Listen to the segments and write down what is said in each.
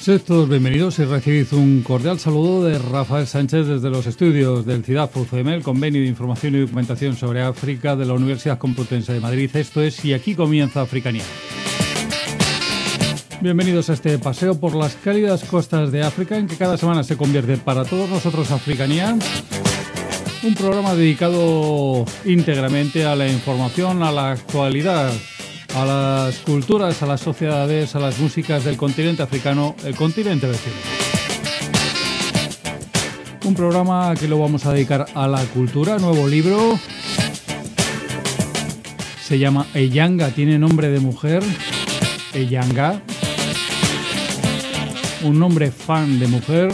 Sed todos bienvenidos y recibid un cordial saludo de Rafael Sánchez desde los estudios del CIDAF UCM, el Convenio de Información y Documentación sobre África de la Universidad Complutense de Madrid. Esto es Y aquí comienza Africanía. Bienvenidos a este paseo por las cálidas costas de África, en que cada semana se convierte para todos nosotros Africanía, un programa dedicado íntegramente a la información, a la actualidad, a las culturas, a las sociedades, a las músicas del continente africano, el continente vecino. Un programa que lo vamos a dedicar a la cultura, nuevo libro. Se llama Eyanga, tiene nombre de mujer, Eyanga. Un nombre fan de mujer.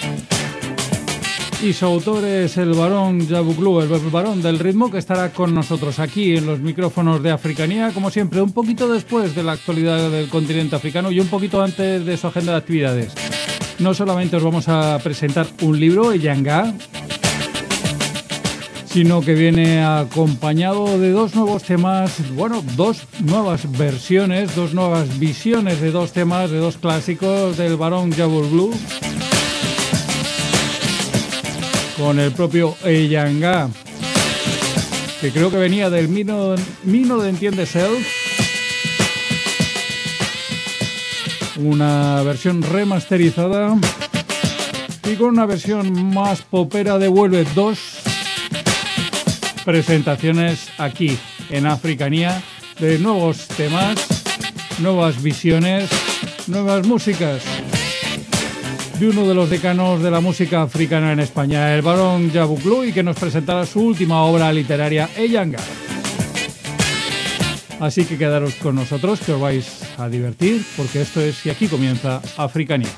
Y su autor es el Barón Yabougloup, el Barón del ritmo, que estará con nosotros aquí en los micrófonos de Africanía, como siempre, un poquito después de la actualidad del continente africano y un poquito antes de su agenda de actividades. No solamente os vamos a presentar un libro, Eyanga, sino que viene acompañado de dos nuevos temas, bueno, dos nuevas versiones, dos nuevas visiones de dos temas, de dos clásicos del Barón Yabougloup, con el propio Eyanga, que creo que venía del Mino de Entiende Self, una versión remasterizada, y con una versión más popera de Vuelve, dos presentaciones aquí en Africanía de nuevos temas, nuevas visiones, nuevas músicas, de uno de los decanos de la música africana en España, el Barón Yabougloup, y que nos presentará su última obra literaria, Eyanga. Así que quedaros con nosotros, que os vais a divertir, porque esto es Y aquí comienza Africanía.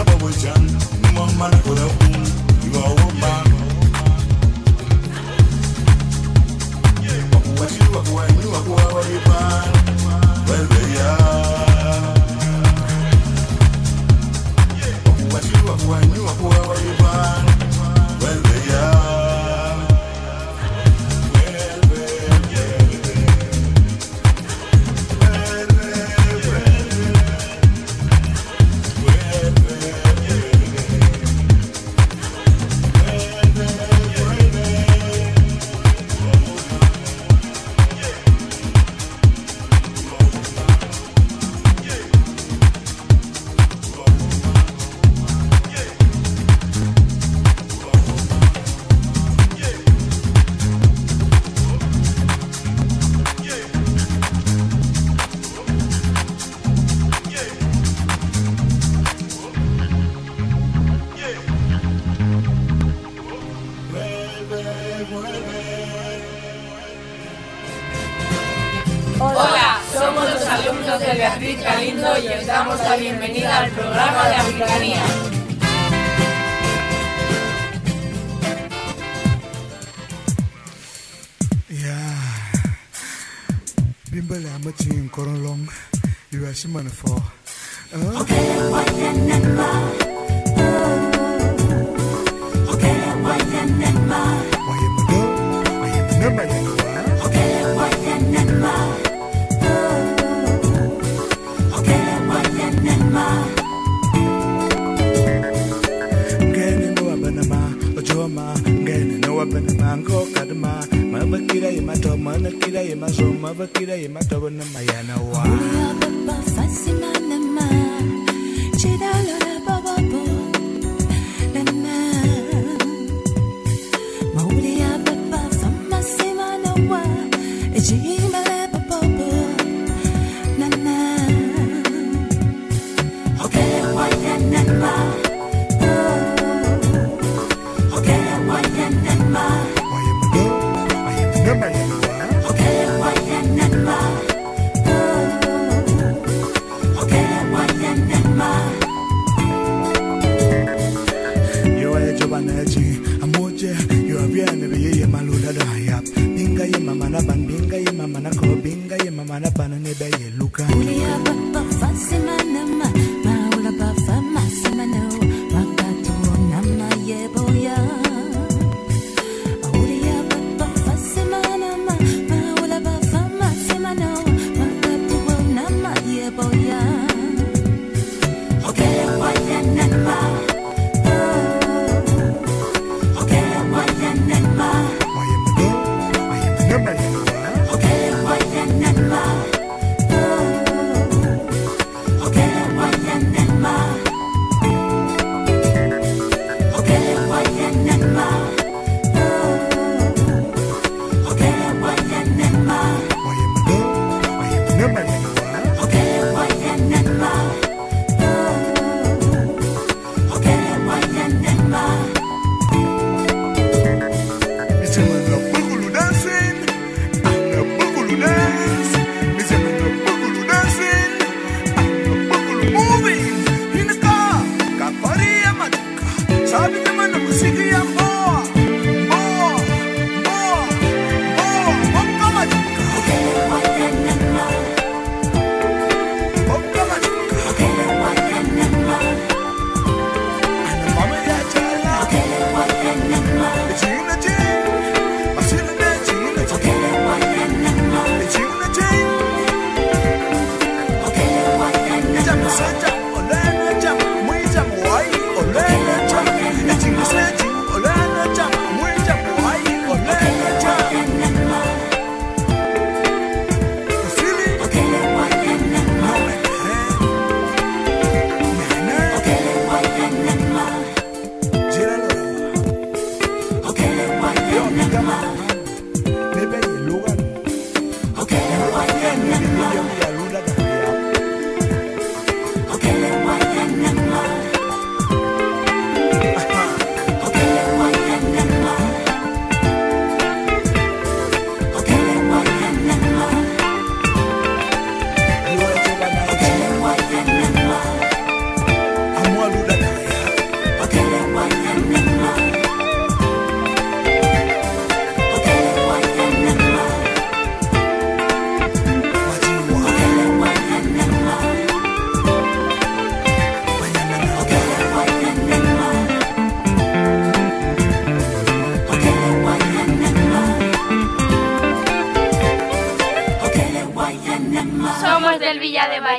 Hola, somos los alumnos de Beatriz Galindo y os damos la bienvenida al programa de Africanía.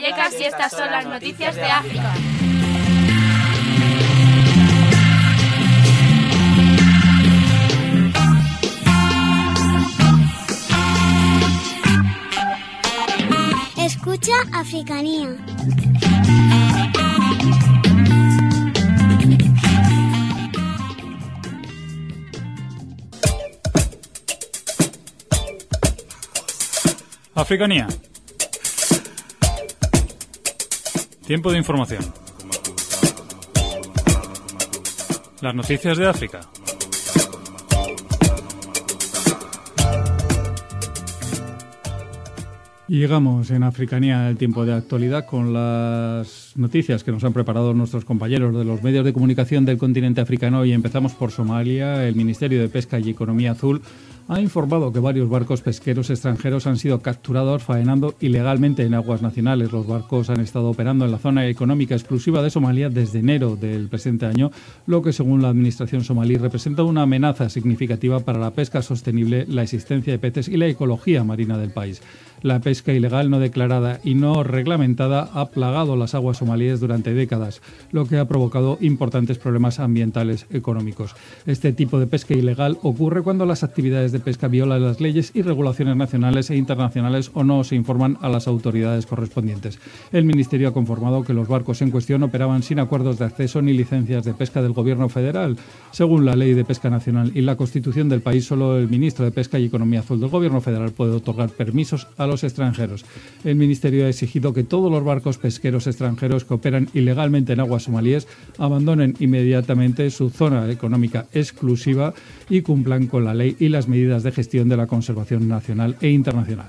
Vallecas y estas son las noticias de África. Escucha Africanía. Africanía. Tiempo de información. Las noticias de África. Y llegamos en Africanía el tiempo de actualidad con las noticias que nos han preparado nuestros compañeros de los medios de comunicación del continente africano, y empezamos por Somalia. El Ministerio de Pesca y Economía Azul ha informado que varios barcos pesqueros extranjeros han sido capturados faenando ilegalmente en aguas nacionales. Los barcos han estado operando en la zona económica exclusiva de Somalia desde enero del presente año, lo que según la administración somalí representa una amenaza significativa para la pesca sostenible, la existencia de peces y la ecología marina del país. La pesca ilegal no declarada y no reglamentada ha plagado las aguas somalíes durante décadas, lo que ha provocado importantes problemas ambientales económicos. Este tipo de pesca ilegal ocurre cuando las actividades de pesca violan las leyes y regulaciones nacionales e internacionales o no se informan a las autoridades correspondientes. El Ministerio ha confirmado que los barcos en cuestión operaban sin acuerdos de acceso ni licencias de pesca del Gobierno federal. Según la Ley de Pesca Nacional y la Constitución del país, solo el Ministro de Pesca y Economía Azul del Gobierno federal puede otorgar permisos a los extranjeros. El Ministerio ha exigido que todos los barcos pesqueros extranjeros que operan ilegalmente en aguas somalíes abandonen inmediatamente su zona económica exclusiva y cumplan con la ley y las medidas de gestión de la conservación nacional e internacional.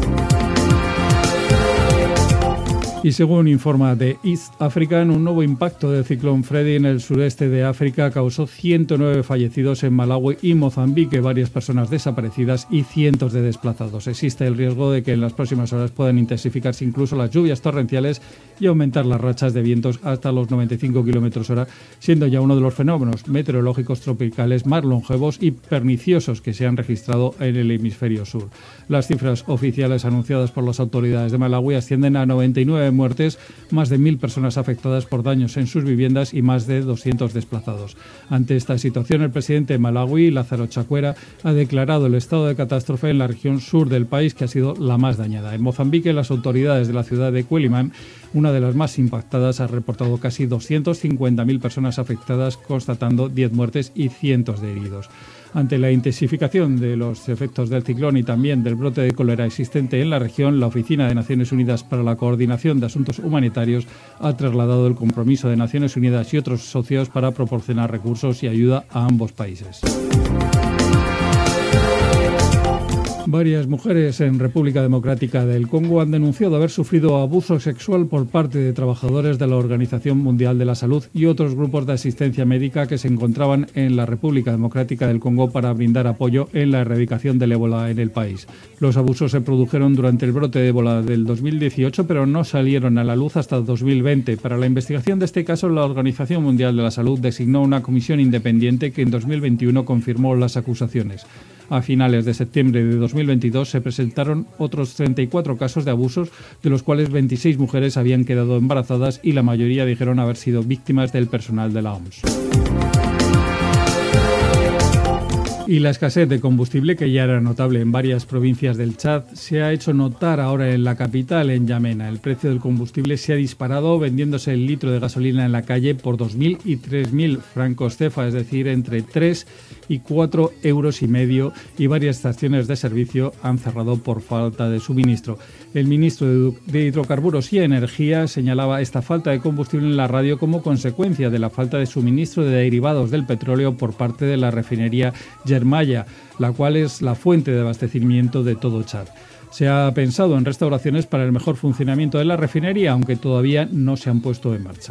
Y según informa The East African, un nuevo impacto del ciclón Freddy en el sureste de África causó 109 fallecidos en Malawi y Mozambique, varias personas desaparecidas y cientos de desplazados. Existe el riesgo de que en las próximas horas puedan intensificarse incluso las lluvias torrenciales y aumentar las rachas de vientos hasta los 95 km/h, siendo ya uno de los fenómenos meteorológicos tropicales más longevos y perniciosos que se han registrado en el hemisferio sur. Las cifras oficiales anunciadas por las autoridades de Malawi ascienden a 99 muertes, más de 1.000 personas afectadas por daños en sus viviendas y más de 200 desplazados. Ante esta situación, el presidente de Malawi, Lázaro Chakwera, ha declarado el estado de catástrofe en la región sur del país, que ha sido la más dañada. En Mozambique, las autoridades de la ciudad de Quelimane, una de las más impactadas, ha reportado casi 250.000 personas afectadas, constatando 10 muertes y cientos de heridos. Ante la intensificación de los efectos del ciclón y también del brote de cólera existente en la región, la Oficina de Naciones Unidas para la Coordinación de Asuntos Humanitarios ha trasladado el compromiso de Naciones Unidas y otros socios para proporcionar recursos y ayuda a ambos países. Varias mujeres en República Democrática del Congo han denunciado haber sufrido abuso sexual por parte de trabajadores de la Organización Mundial de la Salud y otros grupos de asistencia médica que se encontraban en la República Democrática del Congo para brindar apoyo en la erradicación del ébola en el país. Los abusos se produjeron durante el brote de ébola del 2018, pero no salieron a la luz hasta 2020. Para la investigación de este caso, la Organización Mundial de la Salud designó una comisión independiente que en 2021 confirmó las acusaciones. A finales de septiembre de 2022 se presentaron otros 34 casos de abusos, de los cuales 26 mujeres habían quedado embarazadas y la mayoría dijeron haber sido víctimas del personal de la OMS. Y la escasez de combustible, que ya era notable en varias provincias del Chad, se ha hecho notar ahora en la capital, en N'Djamena. El precio del combustible se ha disparado, vendiéndose el litro de gasolina en la calle por 2.000 y 3.000 francos CFA, es decir, entre 3 y 4,5 euros, y varias estaciones de servicio han cerrado por falta de suministro. El ministro de Hidrocarburos y Energía señalaba esta falta de combustible en la radio como consecuencia de la falta de suministro de derivados del petróleo por parte de la refinería Yermaya, la cual es la fuente de abastecimiento de todo Chad. Se ha pensado en restauraciones para el mejor funcionamiento de la refinería, aunque todavía no se han puesto en marcha.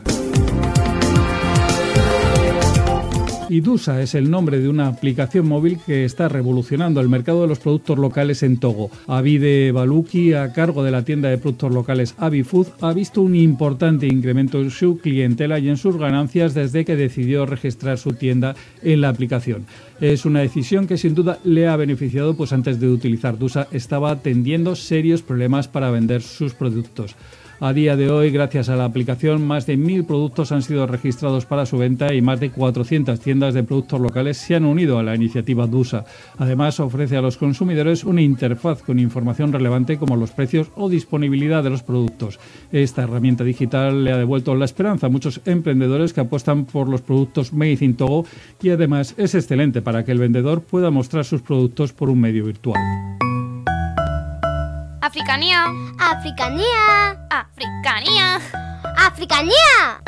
Idusa es el nombre de una aplicación móvil que está revolucionando el mercado de los productos locales en Togo. Abide Baluki, a cargo de la tienda de productos locales Abifood, ha visto un importante incremento en su clientela y en sus ganancias desde que decidió registrar su tienda en la aplicación. Es una decisión que sin duda le ha beneficiado, pues antes de utilizar Dusa estaba teniendo serios problemas para vender sus productos. A día de hoy, gracias a la aplicación, más de 1.000 productos han sido registrados para su venta y más de 400 tiendas de productos locales se han unido a la iniciativa DUSA. Además, ofrece a los consumidores una interfaz con información relevante como los precios o disponibilidad de los productos. Esta herramienta digital le ha devuelto la esperanza a muchos emprendedores que apuestan por los productos Made in Togo y además es excelente para que el vendedor pueda mostrar sus productos por un medio virtual. Africanía. Africanía. Africanía. Africanía.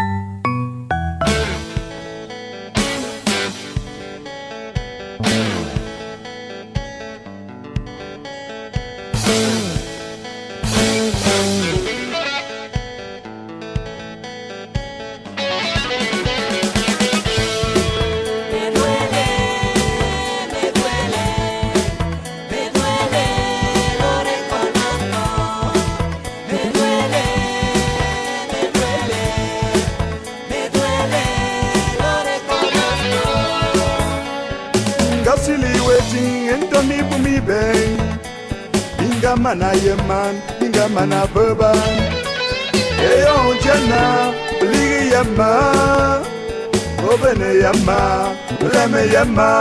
Mana yeman, inga mana beban. Eyo jana, ligi yama, obene yama, leme yama.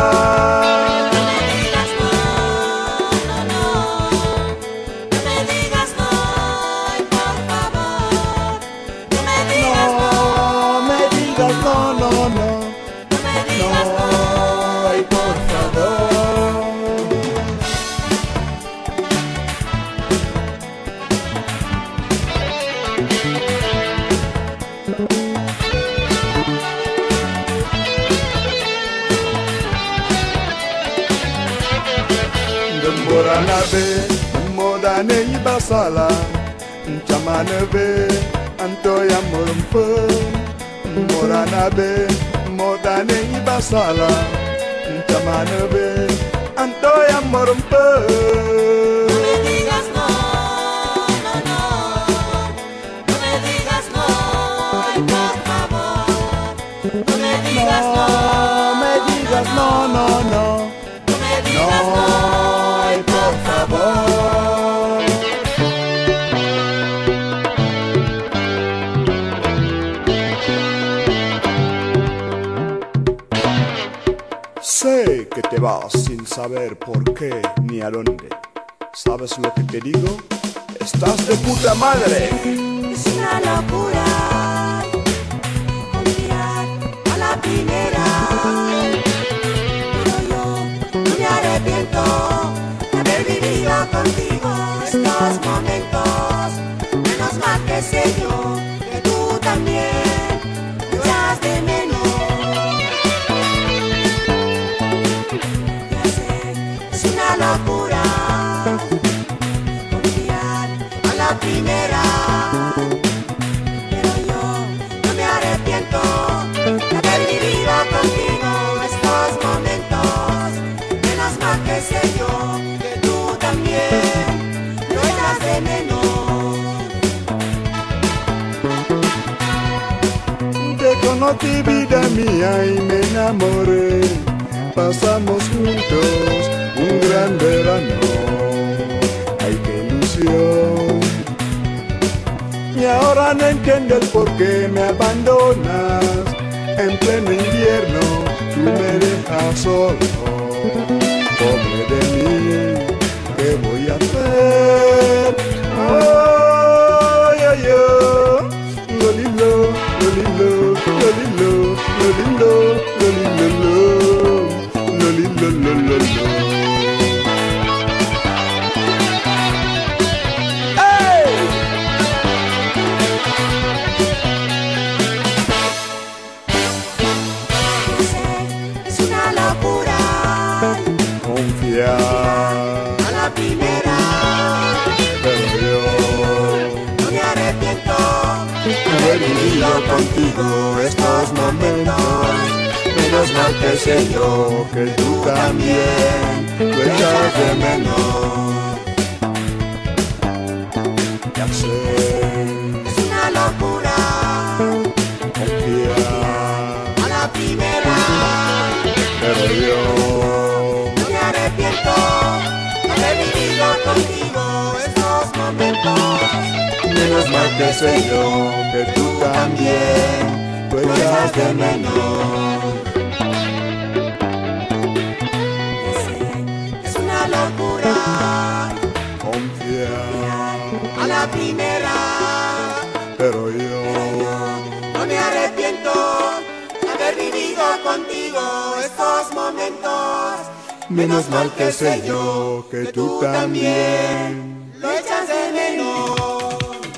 Modane ibasala, chamanebe, antoya morumpo. Moranabe, modane ibasala, chamanebe, antoya morumpo. No me digas no, no, no. No me digas no, ay, por favor. No me digas no, no me digas no, no, no. No me digas no. Sé que te vas sin saber por qué ni a dónde. ¿Sabes lo que te digo? ¡Estás de puta madre! Es una locura confiar a la primera. Pero yo no me arrepiento de haber vivido contigo estos momentos. Menos mal que sé yo que tú también me echas de menos. Ya sé, es una locura confiar a la primera. Pero yo no me arrepiento de haber vivido contigo estos momentos. Menos mal que sé yo que tú también lo echas de menos. Te conocí, vida mía, y me enamoré. Pasamos juntos un gran verano. Ay, qué ilusión. Y ahora no entiendo el por qué me abandonas. En pleno invierno tú me dejas solo. Pobre de mí, ¿qué voy a hacer? Ay, ay, ay. Lolilo, lolilo, lolilo, lolilo, lolilo, lolilo, lolilo. Es una locura Confiar a la primera. pero yo No me arrepiento de haber vivido contigo estos momentos. Menos mal que sé yo que tú también lo echas de menos. Ya sé, es una locura confiar, a la primera. pero yo No me arrepiento de haber vivido contigo estos momentos. menos mal mal que sé yo que tú también lo echas de menos. Es una locura Confiar, a la primera, pero yo no me arrepiento de haber vivido contigo estos momentos. menos mal que sé yo que tú también. Lo echas de menos.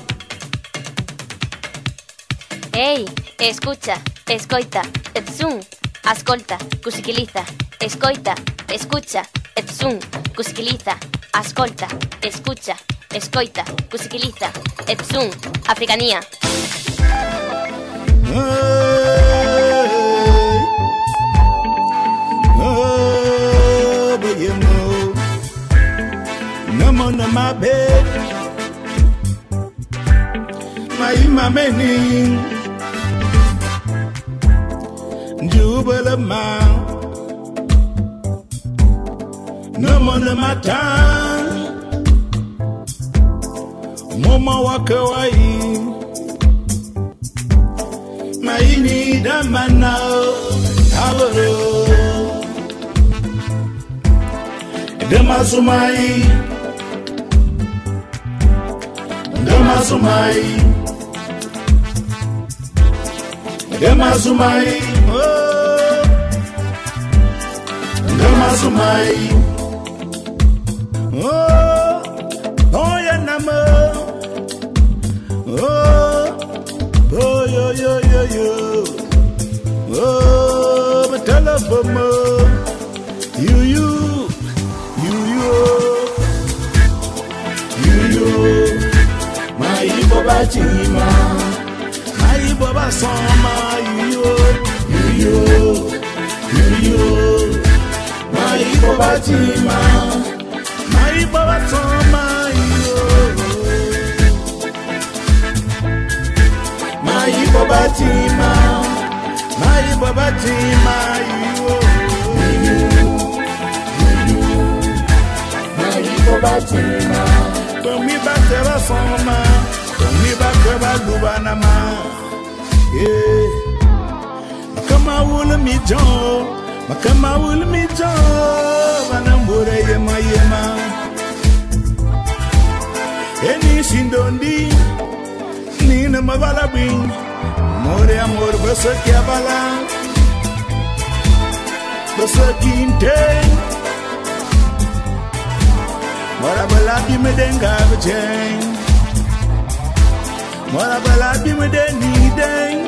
Ei, escucha, escoita, etzun, ascolta, cusiquiliza, escoita, escucha, etzun, cusiquiliza, ascolta, escucha, escoita, cusiquiliza, etzun, africanía. But you know, no more on my bed. My meaning, Jubal man, no more on my time. Mama walk away. My need a man now. Damasumai, Damasumai, Damasumai, oh, Damasumai, oh, oh, ya nama, oh, yo, oh, but telephone, you. My Baba Chima, my Baba Sama, you, my Baba Chima, my Baba Sama, my Baba Chima, my Baba Chima, Batima, Tomi Batera Soma, Tomi Batera Lubanama, yeah. Kama will me John, Makama will me John, and I'm Yema Yema. Any Sindondi, Nina Mavala Bing, More Amor Basakiabala, Basakinte. Morabala bi me denga bjeng, Morabala bi me deni deng,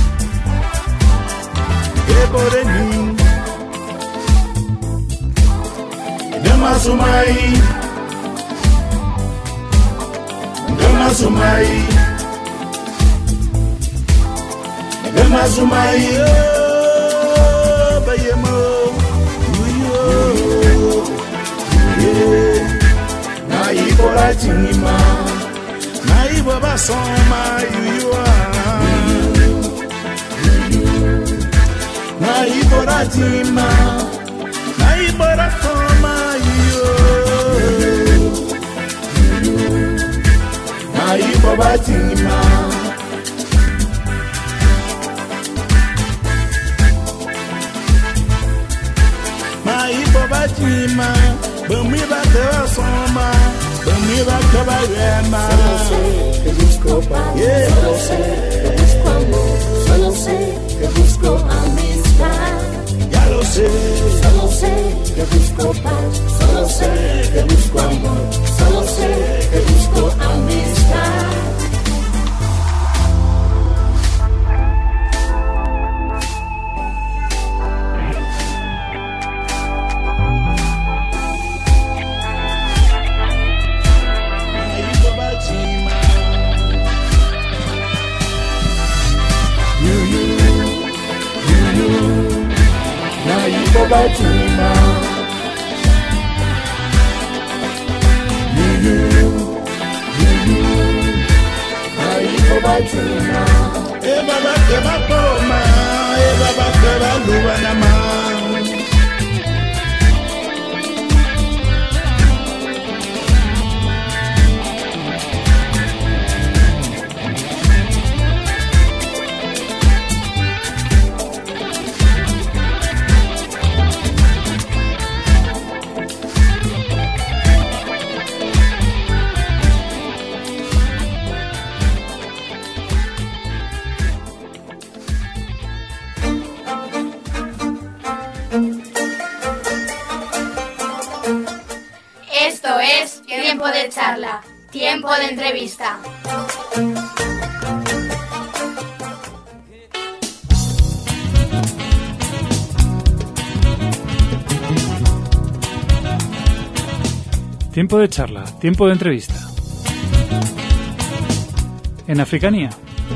Ebore ni, Damasumai, Damasumai, Damasumai, oh, bayemo, yeah. Ibora Chima, na Ibora Soma, you are. Na Ibora Chima, na Ibora Soma, you are. Na Ibora Chima, na Ibora Chima, Bumi Batera Soma. Mira cabalema. Solo sé que busco paz. Yeah. Solo sé que busco amor. Solo sé que busco amistad. Ya lo sé. Solo sé que busco paz. Solo sé que busco amor. Solo sé que busco amistad. Batima, Batima, Baba Keba Poma, Baba Keba Lubanama. Tiempo de charla, tiempo de entrevista. Tiempo de charla, tiempo de entrevista. En Africanía.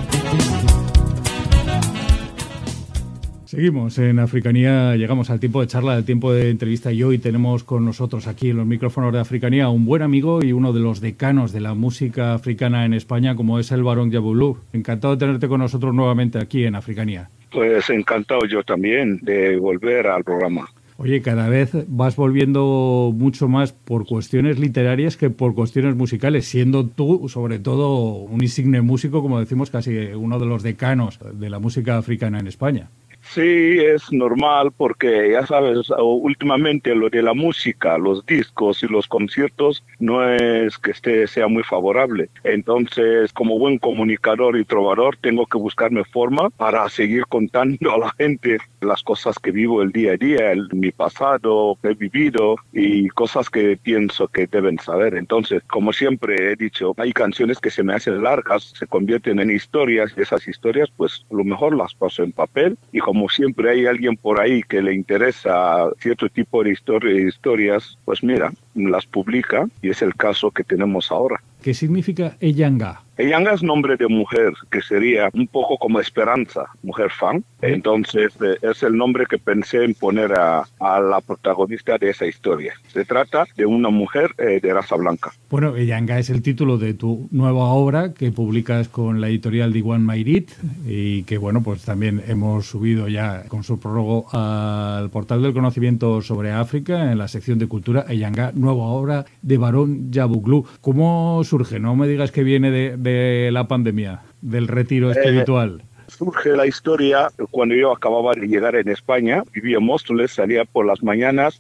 Seguimos en Africanía, llegamos al tiempo de charla, al tiempo de entrevista y hoy tenemos con nosotros aquí en los micrófonos de Africanía un buen amigo y uno de los decanos de la música africana en España, como es el Barón Jabu. Encantado de tenerte con nosotros nuevamente aquí en Africanía. Pues encantado yo también de volver al programa. Oye, cada vez vas volviendo mucho más por cuestiones literarias que por cuestiones musicales, siendo tú, sobre todo, un insigne músico, como decimos, casi uno de los decanos de la música africana en España. Sí, es normal porque, ya sabes, últimamente lo de la música, los discos y los conciertos no es que sea muy favorable. Entonces, como buen comunicador y trovador, tengo que buscarme forma para seguir contando a la gente las cosas que vivo el día a día, mi pasado, que he vivido y cosas que pienso que deben saber. Entonces, como siempre he dicho, hay canciones que se me hacen largas, se convierten en historias y esas historias, pues a lo mejor las paso en papel y como siempre hay alguien por ahí que le interesa cierto tipo de historias, pues mira, las publica y es el caso que tenemos ahora. ¿Qué significa Eyanga? Eyanga es nombre de mujer, que sería un poco como Esperanza, mujer fan. Entonces es el nombre que pensé en poner a la protagonista de esa historia. Se trata de una mujer de raza blanca. Bueno, Eyanga es el título de tu nueva obra que publicas con la editorial Diwan Mairit y que, bueno, pues también hemos subido ya con su prólogo al portal del conocimiento sobre África en la sección de cultura. Eyanga, nueva obra de Barón Jabu. ¿Cómo surge? No me digas que viene de la pandemia, del retiro espiritual. Surge la historia cuando yo acababa de llegar en España, vivía en Móstoles, salía por las mañanas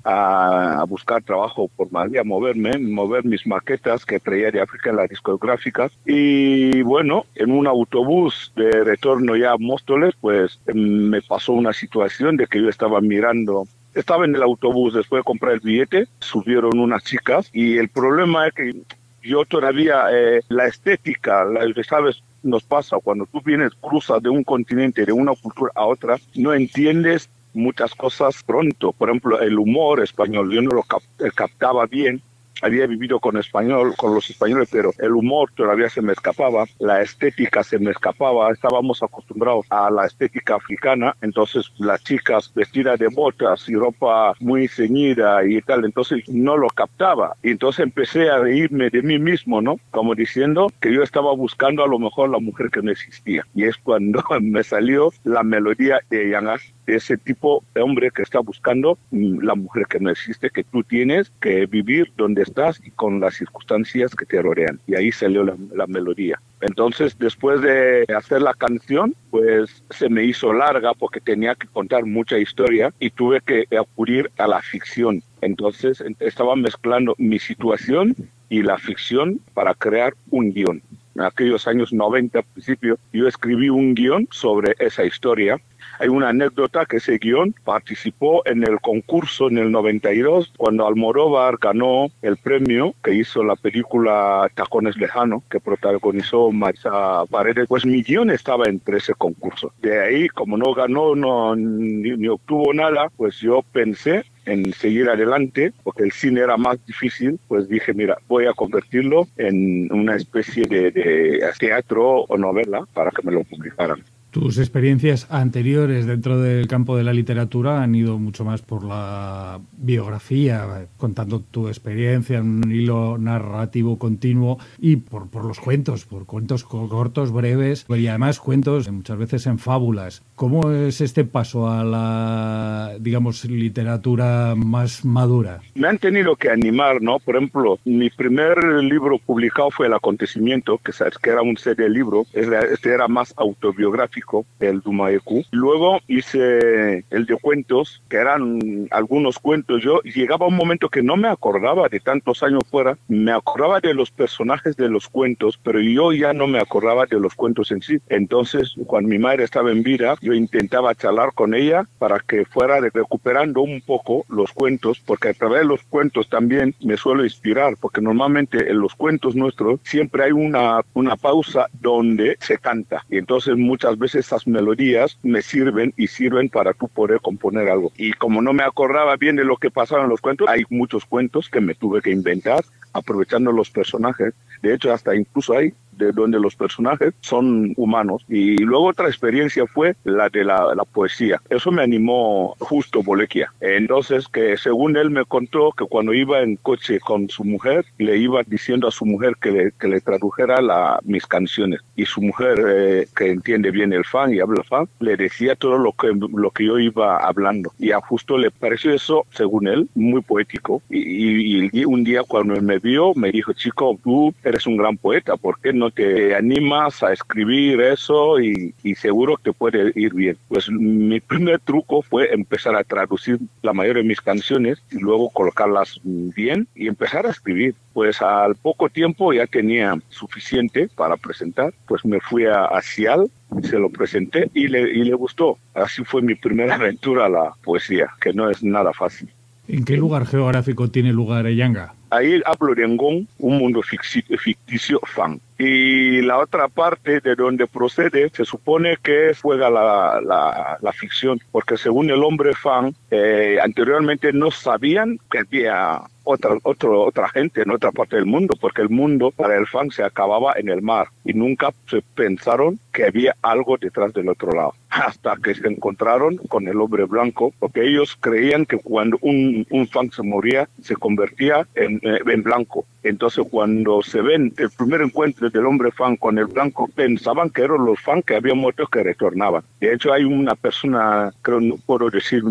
a buscar trabajo por Madrid, a mover mis maquetas que traía de África en las discográficas y bueno, en un autobús de retorno ya a Móstoles, pues me pasó una situación de que yo estaba en el autobús después de comprar el billete, subieron unas chicas y el problema es que yo todavía, la estética, ¿sabes? Nos pasa cuando tú cruzas de un continente, de una cultura a otra, no entiendes muchas cosas pronto. Por ejemplo, el humor español, yo no lo captaba bien. Había vivido con los españoles, pero el humor todavía se me escapaba, la estética se me escapaba, estábamos acostumbrados a la estética africana, entonces las chicas vestidas de botas y ropa muy ceñida y tal, entonces no lo captaba. Y entonces empecé a reírme de mí mismo, ¿no? Como diciendo que yo estaba buscando a lo mejor la mujer que no existía. Y es cuando me salió la melodía de Eyanga, de ese tipo de hombre que está buscando la mujer que no existe, que tú tienes que vivir donde estás y con las circunstancias que te rodean. Y ahí salió la melodía. Entonces, después de hacer la canción, pues se me hizo larga porque tenía que contar mucha historia y tuve que acudir a la ficción. Entonces, estaba mezclando mi situación y la ficción para crear un guión. En aquellos años 90, al principio, yo escribí un guión sobre esa historia. Hay una anécdota que ese guión participó en el concurso en el 92, cuando Almodóvar ganó el premio que hizo la película Tacones Lejanos, que protagonizó Marisa Paredes. Pues mi guión estaba entre ese concurso. De ahí, como no ganó ni obtuvo nada, pues yo pensé en seguir adelante, porque el cine era más difícil, pues dije, mira, voy a convertirlo en una especie de teatro o novela para que me lo publicaran. Tus experiencias anteriores dentro del campo de la literatura han ido mucho más por la biografía, contando tu experiencia en un hilo narrativo continuo y por los cuentos, por cuentos cortos, breves y además cuentos muchas veces en fábulas. ¿Cómo es este paso a la, digamos, literatura más madura? Me han tenido que animar, ¿no? Por ejemplo, mi primer libro publicado fue El Acontecimiento, que era un serie de libros, este era más autobiográfico. poético, el Dumaeku. Luego hice el de cuentos, que eran algunos cuentos. Yo llegaba un momento que no me acordaba de tantos años fuera, me acordaba de los personajes de los cuentos, pero yo ya no me acordaba de los cuentos en sí. Entonces, cuando mi madre estaba en vida, yo intentaba charlar con ella para que fuera recuperando un poco los cuentos, porque a través de los cuentos también me suelo inspirar, porque normalmente en los cuentos nuestros siempre hay una pausa donde se canta, y entonces muchas veces esas melodías me sirven para tú poder componer algo. Y como no me acordaba bien de lo que pasaba en los cuentos, hay muchos cuentos que me tuve que inventar aprovechando los personajes. De hecho, hasta incluso hay de donde los personajes son humanos. Y luego otra experiencia fue la de la poesía. Eso me animó justo Bolequia. Entonces, que según él me contó que cuando iba en coche con su mujer, le iba diciendo a su mujer que le tradujera mis canciones. Y su mujer, que entiende bien el fan y habla fan, le decía todo lo que yo iba hablando. Y a justo le pareció eso, según él, muy poético. Y un día cuando él me vio, me dijo: chico, tú eres un gran poeta, ¿por qué no te animas a escribir eso y seguro que puede ir bien? Pues mi primer truco fue empezar a traducir la mayoría de mis canciones y luego colocarlas bien y empezar a escribir. Pues al poco tiempo ya tenía suficiente para presentar, pues me fui a Cial, se lo presenté y le gustó. Así fue mi primera aventura a la poesía, que no es nada fácil. ¿En qué lugar geográfico tiene lugar Eyanga? Ahí hablo de Ngong, un mundo ficticio fan. Y la otra parte de donde procede se supone que juega la ficción, porque según el hombre fan, anteriormente no sabían que había otra gente en otra parte del mundo, porque el mundo para el fan se acababa en el mar y nunca se pensaron que había algo detrás del otro lado, hasta que se encontraron con el hombre blanco, porque ellos creían que cuando un fan se moría se convertía en blanco. Entonces cuando se ven el primer encuentro del hombre fan con el blanco, pensaban que eran los fans que habían muerto que retornaban. De hecho hay una persona, creo no puedo decir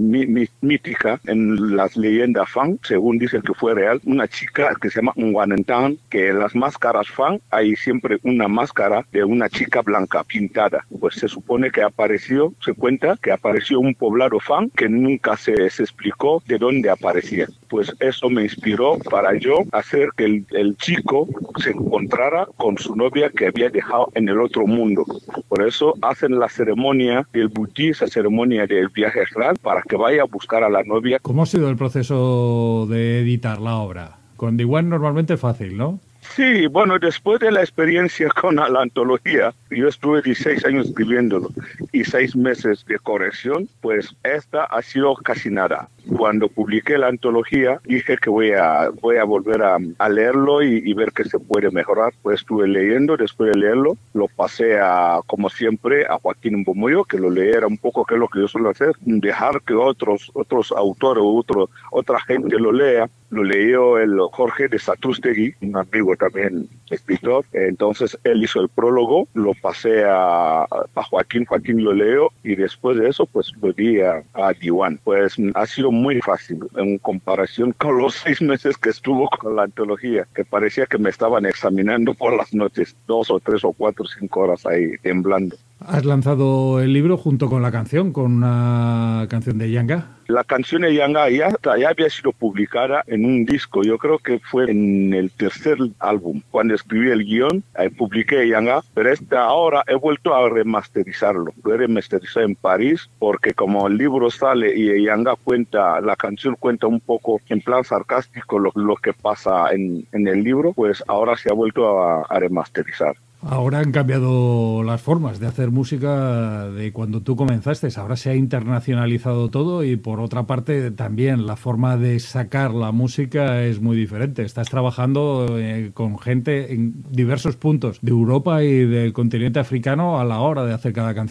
mítica en las leyendas fan, según dicen que fue real, una chica que se llama Nguanentang, que en las máscaras fan hay siempre una máscara de una chica blanca pintada. Pues se supone que se cuenta que apareció un poblado fan que nunca se explicó de dónde aparecía. Pues eso me inspiró para yo hacer que el chico se encontrara con su novia que había dejado en el otro mundo. Por eso hacen la ceremonia del Butí, esa ceremonia del viaje astral, para que vaya a buscar a la novia. ¿Cómo ha sido el proceso de editar la obra? Con Diwan normalmente es fácil, ¿no? Sí, bueno, después de la experiencia con la antología, yo estuve 16 años escribiéndolo y 6 meses de corrección, pues esta ha sido casi nada. Cuando publiqué la antología, dije que voy a volver a leerlo y ver qué se puede mejorar. Pues estuve leyendo, después de leerlo, lo pasé como siempre, a Joaquín Mbomoyo, que lo leyera un poco, que es lo que yo suelo hacer, dejar que otros autores o otra gente lo lea. Lo leyó el Jorge de Satrústegui, un amigo también escritor. Entonces él hizo el prólogo, lo pasé a Joaquín lo leyó y después de eso pues lo di a Diwan. Pues ha sido muy fácil en comparación con los 6 meses que estuvo con la antología, que parecía que me estaban examinando por las noches, 2 o 3 o 4 o 5 horas ahí temblando. Has lanzado el libro junto con la canción, con una canción de Eyanga. La canción de Eyanga ya había sido publicada en un disco, yo creo que fue en el tercer álbum. Cuando escribí el guión, publiqué Eyanga, pero ahora he vuelto a remasterizarlo. Lo he remasterizado en París, porque como el libro sale y Eyanga la canción cuenta un poco en plan sarcástico lo que pasa en el libro, pues ahora se ha vuelto a remasterizar. Ahora han cambiado las formas de hacer música de cuando tú comenzaste. Ahora se ha internacionalizado todo y por otra parte también la forma de sacar la música es muy diferente. Estás trabajando con gente en diversos puntos de Europa y del continente africano a la hora de hacer cada canción.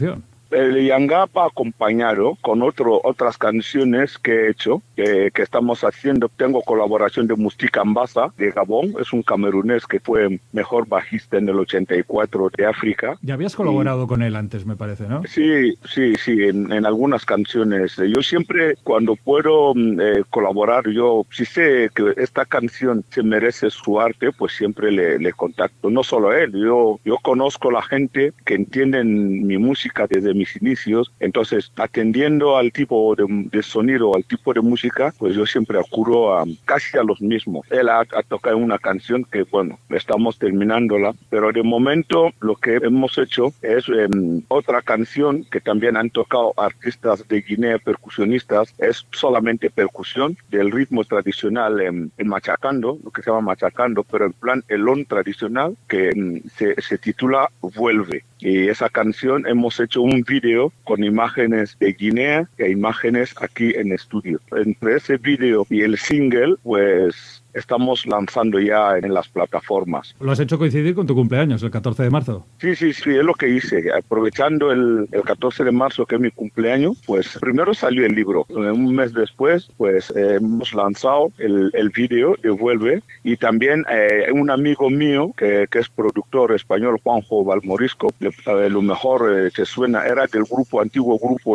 El yanga va acompañado con otras canciones que he hecho, que estamos haciendo. Tengo colaboración de Mustika Mbasa de Gabón, es un camerunés que fue mejor bajista en el 84 de África. Ya habías colaborado con él antes, me parece, ¿no? Sí, en algunas canciones. Yo siempre, cuando puedo colaborar, yo si sé que esta canción se merece su arte, pues siempre le contacto. No solo él, yo conozco la gente que entienden mi música desde mis inicios, entonces atendiendo al tipo de sonido, al tipo de música, pues yo siempre acudo casi a los mismos. Él ha tocado una canción que, bueno, estamos terminándola, pero de momento lo que hemos hecho es otra canción que también han tocado artistas de Guinea, percusionistas, es solamente percusión del ritmo tradicional en machacando, lo que se llama machacando, pero en plan elón tradicional, que se titula Vuelve. Y esa canción hemos hecho un video con imágenes de Guinea e imágenes aquí en estudio. Entre ese video y el single, pues estamos lanzando ya en las plataformas. Lo has hecho coincidir con tu cumpleaños, el 14 de marzo. Sí, es lo que hice. Aprovechando el 14 de marzo, que es mi cumpleaños, pues primero salió el libro. Un mes después, pues hemos lanzado el video de Vuelve. Y también un amigo mío, que es productor español, Juanjo Valmorisco, lo mejor que suena era del antiguo grupo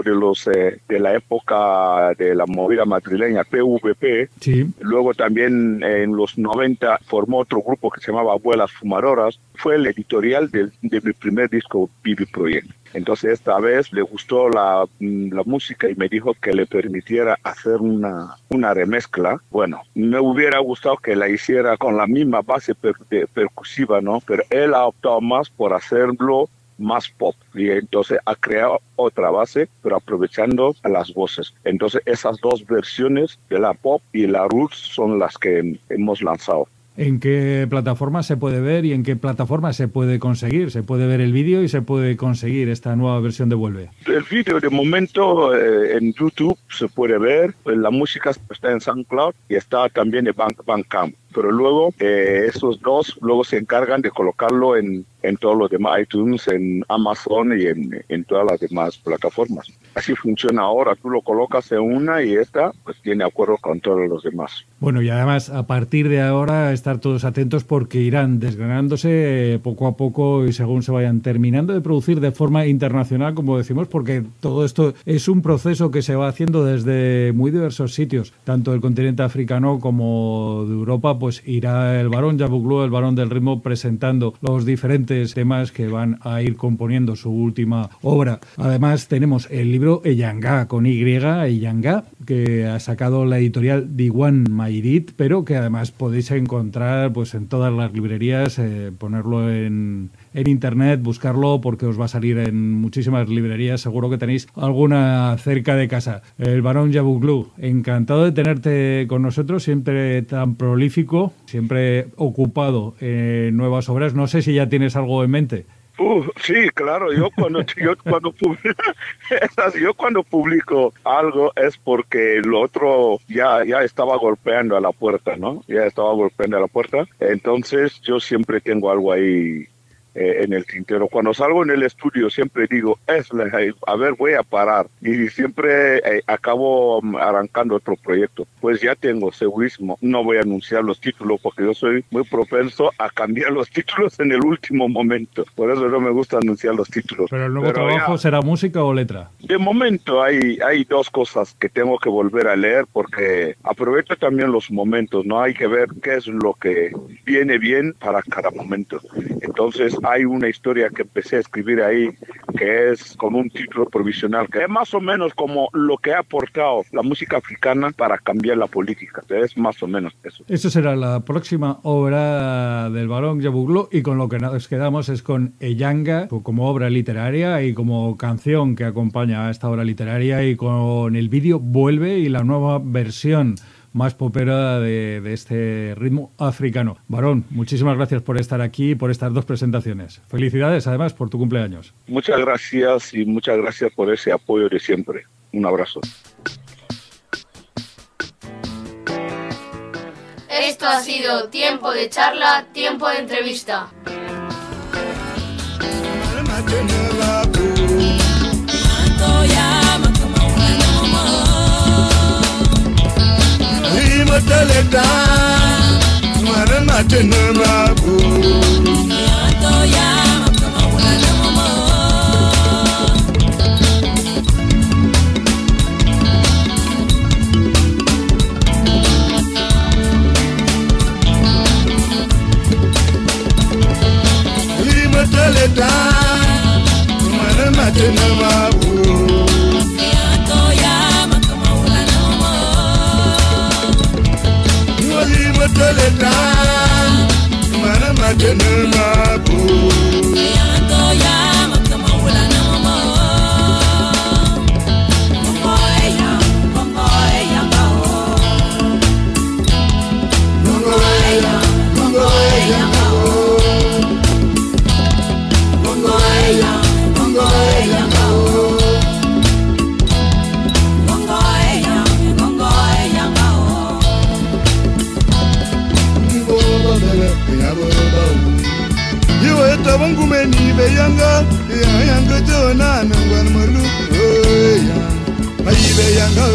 de la época de la movida madrileña, PVP. Sí. Luego también en los 90 formó otro grupo que se llamaba Abuelas Fumadoras. Fue el editorial de mi primer disco, Bibi Project. Entonces esta vez le gustó la música y me dijo que le permitiera hacer una remezcla. Bueno, me hubiera gustado que la hiciera con la misma base percusiva, ¿no? Pero él ha optado más por hacerlo más pop, y entonces ha creado otra base, pero aprovechando a las voces. Entonces esas dos versiones de la pop y la roots son las que hemos lanzado. ¿En qué plataforma se puede ver y en qué plataforma se puede conseguir? Se puede ver el vídeo y se puede conseguir esta nueva versión de Vuelve. El vídeo de momento en YouTube se puede ver, la música está en SoundCloud y está también en Bandcamp. Pero luego esos dos luego se encargan de colocarlo en todos los demás iTunes, en Amazon y en todas las demás plataformas. Así funciona ahora, tú lo colocas en una y esta pues tiene acuerdo con todos los demás. Bueno, y además a partir de ahora estar todos atentos porque irán desgranándose poco a poco y según se vayan terminando de producir de forma internacional, como decimos, porque todo esto es un proceso que se va haciendo desde muy diversos sitios, tanto del continente africano como de Europa. Pues irá el Barón Yabuglu, el Barón del Ritmo, presentando los diferentes temas que van a ir componiendo su última obra. Además tenemos el libro Eyanga, con Y, Eyanga, que ha sacado la editorial Diwan Maidit, pero que además podéis encontrar pues en todas las librerías, ponerlo en internet, buscarlo porque os va a salir en muchísimas librerías, seguro que tenéis alguna cerca de casa. El Barón Yabuglu, encantado de tenerte con nosotros, siempre tan prolífico, siempre ocupado en nuevas obras. No sé si ya tienes algo en mente. Sí, claro, yo cuando publico algo es porque lo otro ya estaba golpeando a la puerta, ¿no? Ya estaba golpeando a la puerta, entonces yo siempre tengo algo ahí en el tintero. Cuando salgo en el estudio siempre digo, a ver, voy a parar. Y siempre acabo arrancando otro proyecto. Pues ya tengo segurísimo. No voy a anunciar los títulos porque yo soy muy propenso a cambiar los títulos en el último momento. Por eso no me gusta anunciar los títulos. ¿Pero el nuevo trabajo será música o letra? De momento hay dos cosas que tengo que volver a leer porque aprovecho también los momentos, ¿no? Hay que ver qué es lo que viene bien para cada momento. Entonces hay una historia que empecé a escribir ahí que es con un título provisional, que es más o menos como lo que ha aportado la música africana para cambiar la política. Es más o menos eso. Eso será la próxima obra del Barón Yabuglu y con lo que nos quedamos es con Eyanga como obra literaria y como canción que acompaña a esta obra literaria y con el vídeo Vuelve y la nueva versión más popera de este ritmo africano. Barón, muchísimas gracias por estar aquí y por estas dos presentaciones. Felicidades, además, por tu cumpleaños. Muchas gracias y muchas gracias por ese apoyo de siempre. Un abrazo. Esto ha sido Tiempo de Charla, Tiempo de Entrevista. toleta mwana matena mabu Antoya makama wala na mama Lima toleta mwana matena mabu Antoya makama wala na mama Lima toleta mwana matena mabu Antoya makama wala na mama Mongoya mongoya bao Mongoya mongoya bao Mongoya mongoya bao Mongoya mongoya bao Iwe tabangume ni beyanga yanga jona nangwan malu ya mai beyanga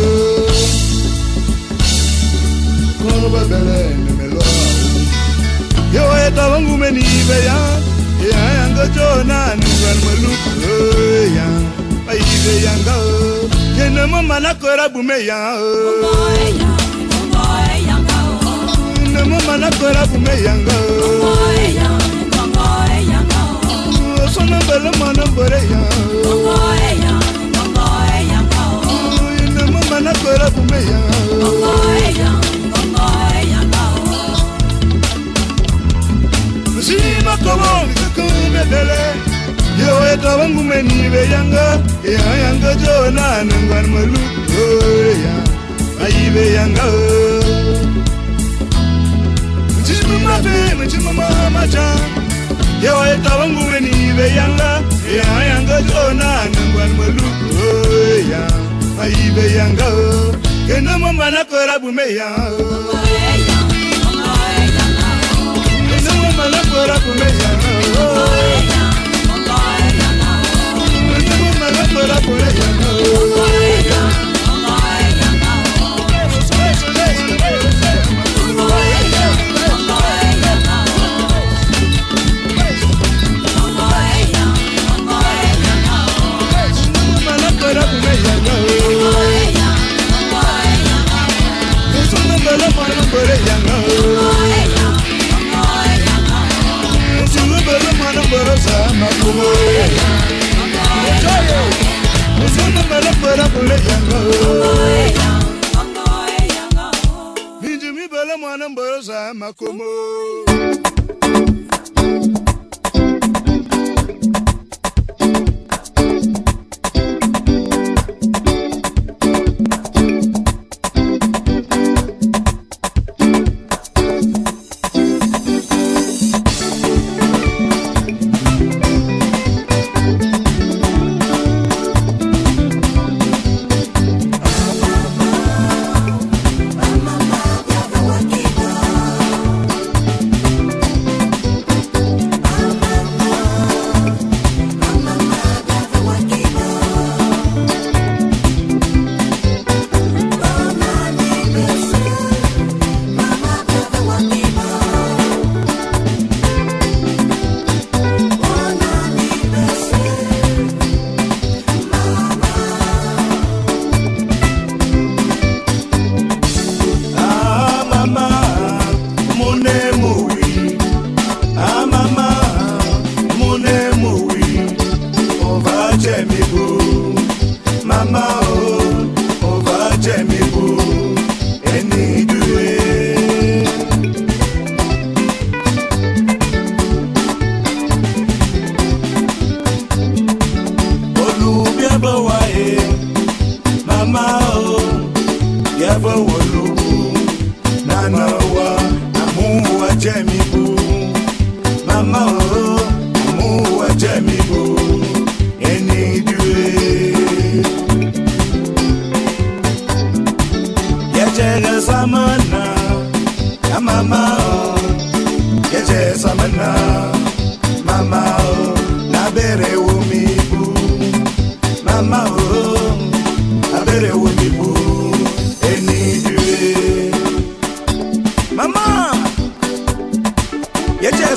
kono babele ne melo Iwe tabangume ni yanga jona nangwan malu ya mai beyanga kena mama na kora bume ya Mongoya mongoya bao ne mama na kora bume yanga Mongoya mongoya bao Sona bela mana boreya Mongoya mongoya bao Ina mama na kora bumeya Mongoya mongoya bao Sima kobo kume bele Yo eta wangu meni beyanga Ya yanga jona nangwan malu ya Ai beyanga Mchima mama cha Yo eta wangu meni beyanga Ya yanga jona nangwan malu ya Ai beyanga Kena mama na kora bumeya Mongoya mongoya bao Kena mama na kora bumeya Mongoya mongoya bao Kena mama na kora bumeya Mongoya mongoya bao Mongoya mongoya bao Mongoya mongoya bao Mama na kora bumeya Mongoya mongoya bao Sona bela mana boreya Mongoya mongoya bao Sona bela mana borosa makumo Sona bela bumeya Mongoya mongoya bao Ninjimi bela mana borosa makumo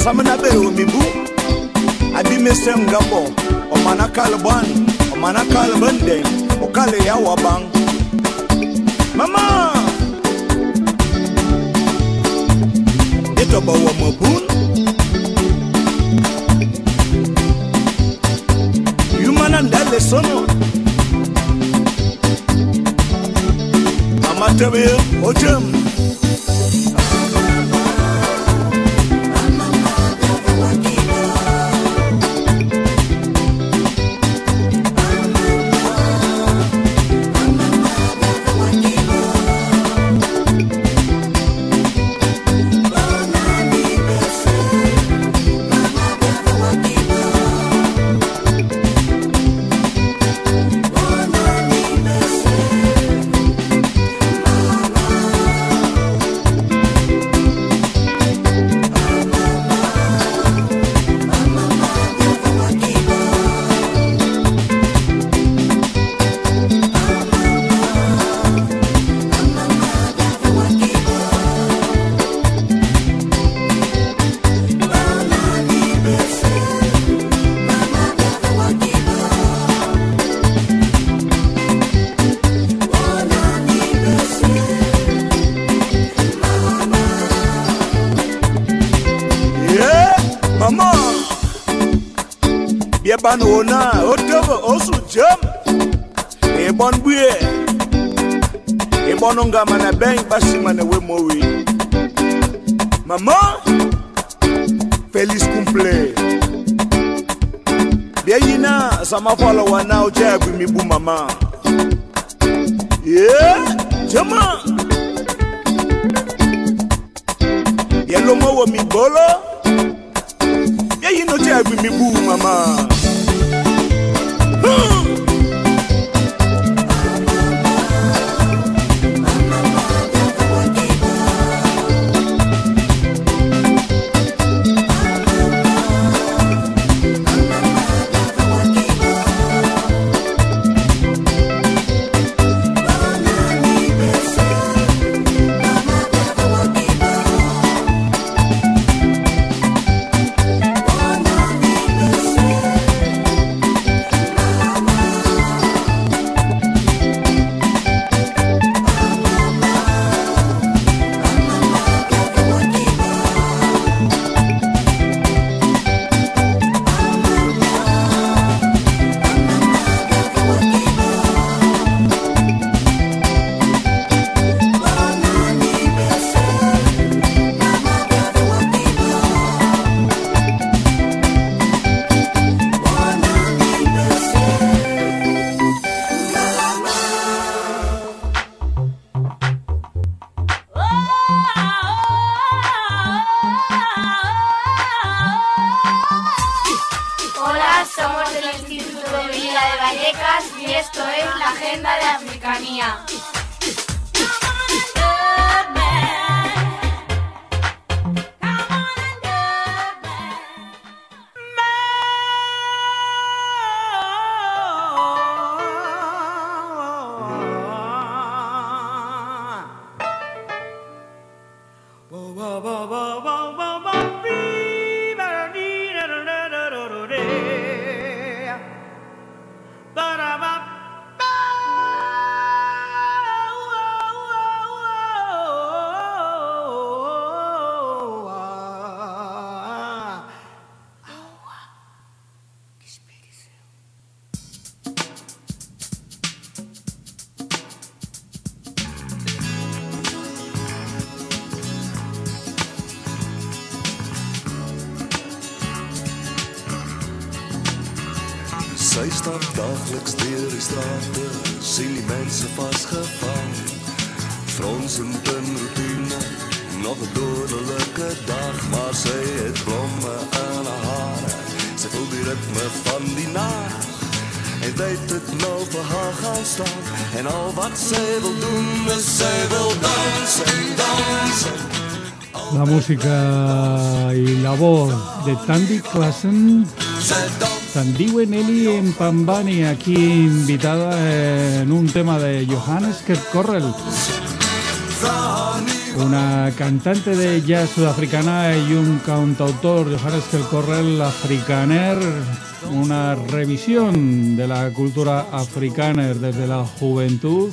samana beru mi bu adi mesem gambo o manakal ban o manakal bande o kale ya wabang mama ito ba wa mabun yumana ndale sono mama tabe otem Banona, Otoba, also jump. A bon buye. A bononga man a bang bashman away mowi. Mama, Feliz cumple. Biayina, sama follow now, jab with me, boo mama. Yeah, Jama. Yellow mo mi bolo. Yeah, you know, jab with me, boo mama. Sy stap dageliks deur die strate, sien die mense vasgevang. Fronsend in routine, nog 'n dodelike dag, maar sy het blomme in haar hare. Sy voel die ritme van die nag, en weet het nou vir haar gaan staan. En al wat sy wil doen, is sy wil dansen, dansen. La música y la voz de Tandy Klassen, Tandiwe Nelly en Pambani, aquí invitada en un tema de Johannes Kerkorrel. una cantante de jazz sudafricana y un cantautor, Johannes Kelkorrel, afrikaner, una revisión de la cultura afrikaner desde la juventud.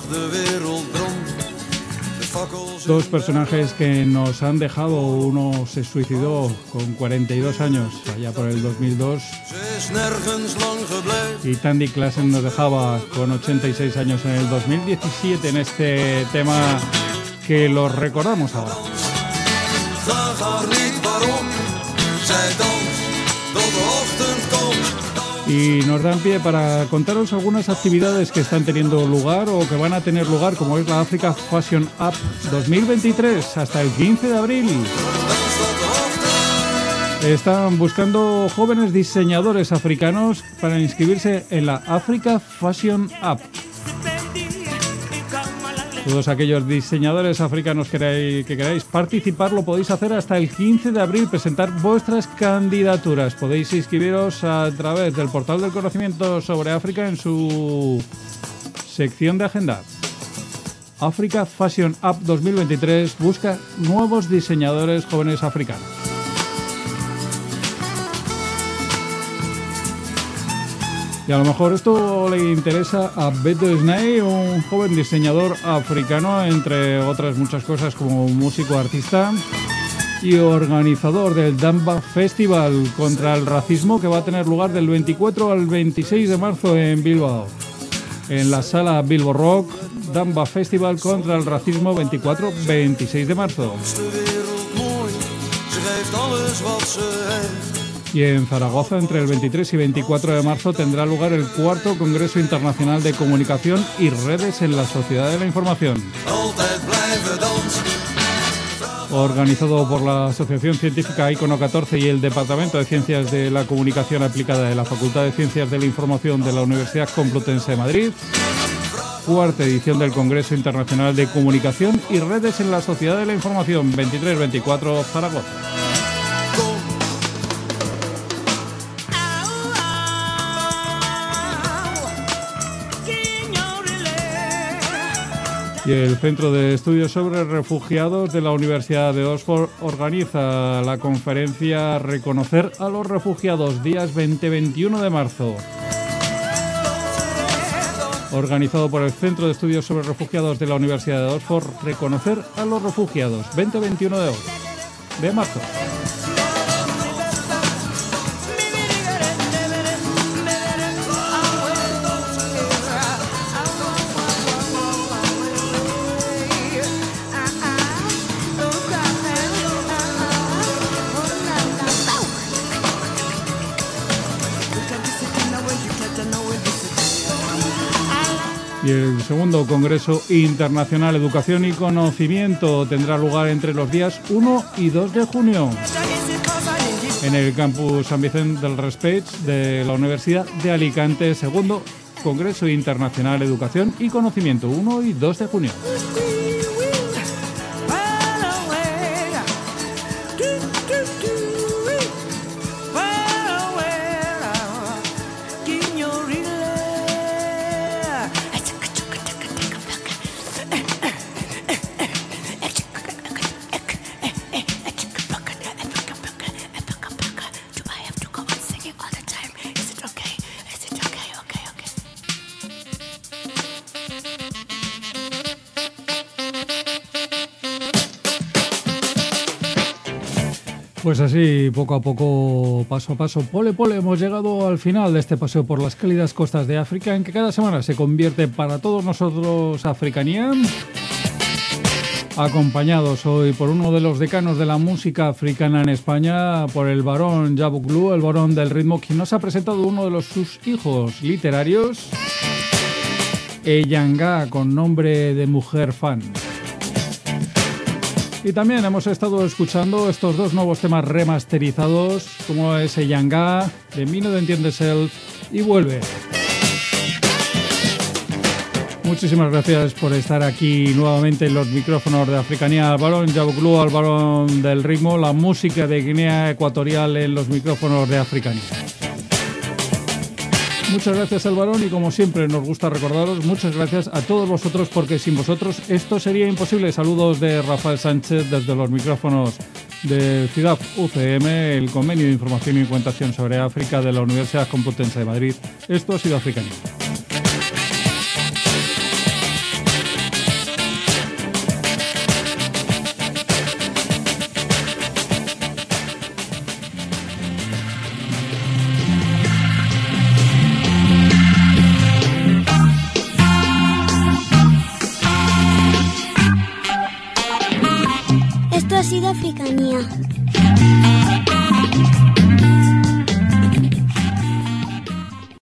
Dos personajes que nos han dejado. Uno se suicidó con 42 años, allá por el 2002. Y Tandy Klassen nos dejaba con 86 años en el 2017 en este tema que lo recordamos ahora. Y nos dan pie para contaros algunas actividades que están teniendo lugar o que van a tener lugar, como es la Africa Fashion Up 2023 hasta el 15 de abril. Están buscando jóvenes diseñadores africanos para inscribirse en la Africa Fashion Up. Todos aquellos diseñadores africanos que queráis participar lo podéis hacer hasta el 15 de abril, presentar vuestras candidaturas. Podéis inscribiros a través del portal del conocimiento sobre África en su sección de agenda. Africa Fashion Up 2023 busca nuevos diseñadores jóvenes africanos. Y a lo mejor esto le interesa a Beto Snay, un joven diseñador africano, entre otras muchas cosas, como músico, artista y organizador del Damba Festival contra el racismo, que va a tener lugar del 24 al 26 de marzo en Bilbao. En la sala Bilbo Rock, Damba Festival contra el racismo, 24-26 de marzo. Y en Zaragoza, entre el 23 y 24 de marzo, tendrá lugar el 4º Congreso Internacional de Comunicación y Redes en la Sociedad de la Información. Organizado por la Asociación Científica Icono 14 y el Departamento de Ciencias de la Comunicación Aplicada de la Facultad de Ciencias de la Información de la Universidad Complutense de Madrid. 4ª edición del Congreso Internacional de Comunicación y Redes en la Sociedad de la Información, 23-24, Zaragoza. Y el Centro de Estudios sobre Refugiados de la Universidad de Oxford organiza la conferencia Reconocer a los Refugiados, días 20-21 de marzo. Organizado por el Centro de Estudios sobre Refugiados de la Universidad de Oxford, Reconocer a los Refugiados, 20-21 de marzo. Y el segundo Congreso Internacional Educación y Conocimiento tendrá lugar entre los días 1 y 2 de junio en el campus San Vicente del Raspeig de la Universidad de Alicante. Segundo Congreso Internacional Educación y Conocimiento, 1 y 2 de junio. Pues así, poco a poco, paso a paso, pole pole, hemos llegado al final de este paseo por las cálidas costas de África, en que cada semana se convierte para todos nosotros Africanía, acompañados hoy por uno de los decanos de la música africana en España, por el barón Jabu Glu, el barón del ritmo, quien nos ha presentado uno de sus hijos literarios, Eyanga, con nombre de mujer fan. Y también hemos estado escuchando estos dos nuevos temas remasterizados, como es Eyanga, de Mino de Entiende Self y Vuelve. Muchísimas gracias por estar aquí nuevamente en los micrófonos de Africanía. Al barón Jabu Glu, al barón del ritmo, la música de Guinea Ecuatorial en los micrófonos de Africanía. Muchas gracias al varón y como siempre nos gusta recordaros, muchas gracias a todos vosotros porque sin vosotros esto sería imposible. Saludos de Rafael Sánchez desde los micrófonos de Ciudad UCM, el Convenio de Información y Documentación sobre África de la Universidad Complutense de Madrid. Esto ha sido Africanía. Esto ha sido Africanía.